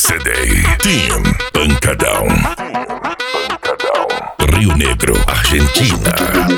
CD Team Pancadão, Rio Negro, Argentina.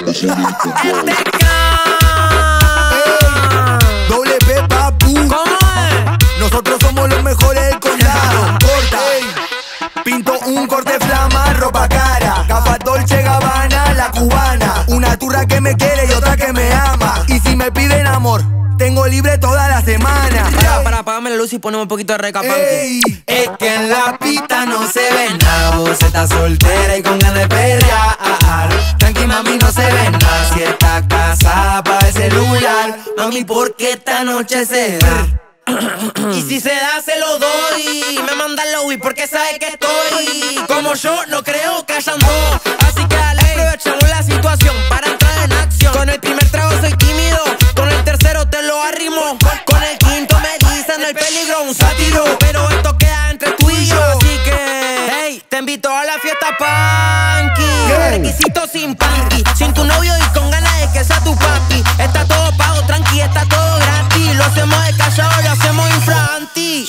Doble P, papu. ¿Cómo es? Nosotros somos los mejores del condado. Corta, pinto un corte flama, ropa cara. Capa Dolce Gabbana, la cubana. Una turra que me quiere y otra que me ama. Y si me piden amor, tengo libre toda la semana. Para apagarme la luz y ponemos un poquito de recapanqui. Ey, Es que en la pista no se ve nada. Vos estás soltera y con ganas de perrear. Tranqui, mami, no se ve nada. Si estás casada, pa' el celular. Mami, ¿por qué esta noche se da? Y si se da, se lo doy. Me manda el lobby porque sabe que estoy. Como yo, no creo que hayan dos. Así que dale, aprovechamos la situación para entrar en acción. Con el primer trago soy tímido, con el tercero te lo arrimo. Con el quinto me dicen el peligro, un sátiro. Pero esto queda entre tú y yo. Así que, hey, te invito a la fiesta punky. Requisitos sin punky, sin tu novio y con ganas de que sea tu papi. Está todo pago, tranqui, está todo gratis. Lo hacemos de callado, lo hacemos infraganti.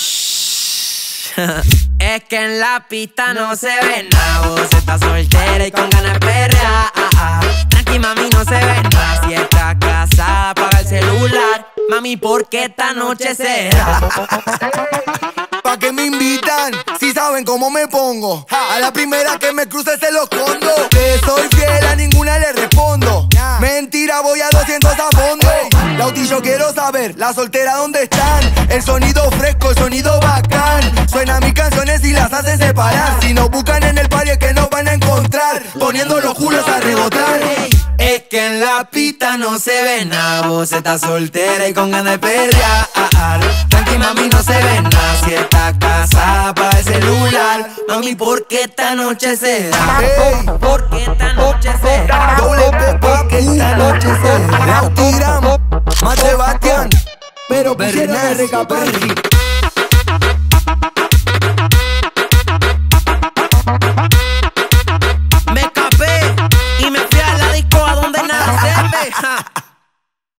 Es que en la pista no se ve nada. Vos estás soltera y con ganas de perrear. Tranqui, mami, no se ve nada. Si estás casada, apaga el celular. Mami, ¿por qué esta noche se da? ¿pa' qué me invitan? Si saben cómo me pongo. A la primera que me cruce se los escondo. Que soy fiel, a ninguna le respondo. Mentira, voy a 200 a fondo. Lauti, yo quiero saber, la soltera dónde están. El sonido fresco, el sonido bacán. Suenan mis canciones y las hacen separar. Si nos buscan en el party es que nos van a encontrar. Poniendo los culos a rebotar. Es que en la pista no se ve nada. Vos estás soltera y con ganas de perrear. Tranqui, mami, no se ve nada. Si estás casada, pa' el celular. Mami, ¿por qué esta noche se da? Ey, ¿Por qué esta noche se da? doble P, ¿Por qué esta noche se da? Lauti, Gramo, más Sebastián. Pero pusieron el recapanqui.